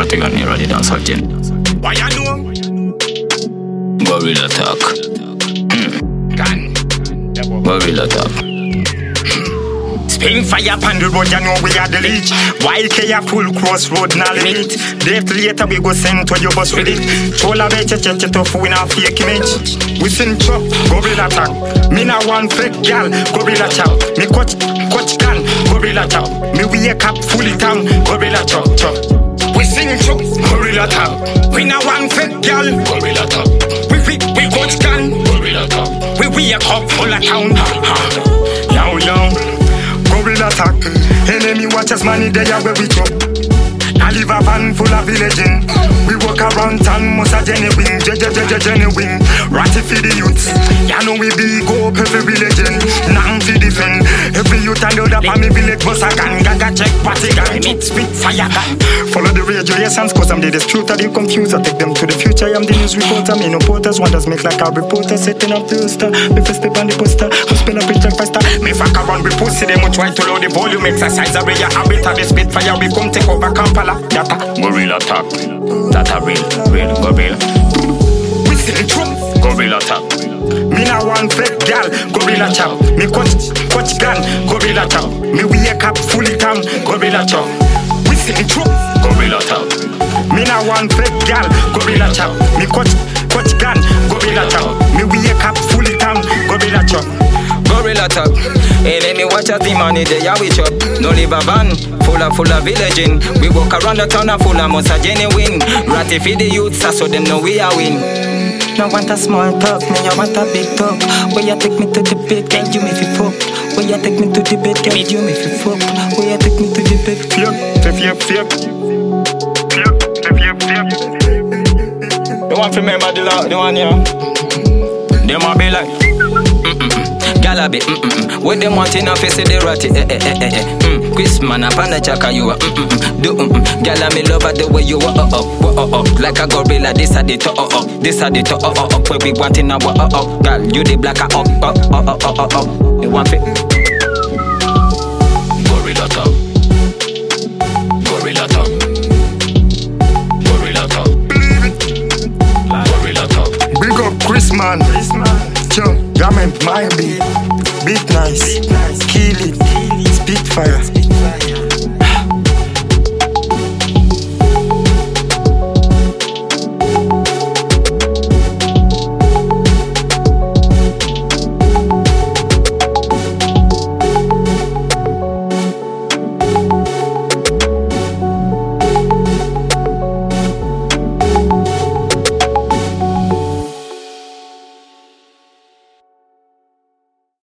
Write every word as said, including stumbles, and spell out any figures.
take on here, ready dance again. Why you know? Gorilla talk. Gun. Gorilla talk. Spring fire pan the road, you know we are the leech. Y K a full crossroad knowledge. Date later we go send to your bus with it. Chola beche cheche tofu in a fake image. We sing chop, gorilla talk. Me na one fake gal, gorilla chop. Me coach, coach gun, gorilla chop. Me wake up fully town, gorilla chop, chop. We sing chop, gorilla talk. We na one fake gal, Gorilla talk. We we we coach gun, Gorilla talk. we wake up full of town. Yow yow. Gorilla talk. Enemy watches money they are where we go. I live a van full of villaging. We walk around town, most a genuine, genuine. Ratty for the youths. Ya know we be go up every religion. Now to defend every youth and the other pa me village boss a gun. Gaga check party gun, meet spit fire gun. Follow the radio lessons cause I'm the disputer, the computer. Take them to the future, I'm the news reporter. Me no porters, wonders make like a reporter. Setting up the rooster, me first step on the poster. Who spell up it like faster. Me fuck around, we pussy them, we try to load the volume. Exercise away your habit, and the spit fire. We come take over Kampala. Data. Gorilla talk. Data real, real gorilla. We see the truth. Gorilla talk. Me na one fake gal, gorilla chop. Me coach, coach gun, gorilla chop. Me wake up fully town, gorilla chop. We see the truth. Gorilla talk. Me na one fake gal, gorilla chop. Me coach, coach gun, gorilla chop. Me wake up fully town, gorilla chop. Gorilla talk. Hey, let me watch a team money they are we chop. No live a van, full of full of villaging. We walk around the town and full of most a genuine. Ratty for the youths, so them know we are win. No want a small talk, me I want a big talk. Where you take me to the bed, can you me fi fuck? Where you take me to the bed, can you me fi fuck? Where you take me to the bed? Fake, fake, fake, fake, fake, fake. You want to remember the law, the one yeah? Them a be like Gala be mm-mm-mm. What them want in a face the ratty eh eh eh eh eh mm. Chris man up on the chaka you are mm-mm-mm. Do mm-mm. Gala me love the way you are uh uh uh uh like a gorilla this a the to uh uh this a the to uh uh uh where we want in a uh uh uh girl you the black uh uh uh uh uh uh uh you want it Gorilla talk. Gorilla talk. Gorilla talk. Gorilla talk. Big up Chris man. Yo, yeah man, my beat. Beat nice. Kill it. Spitfire.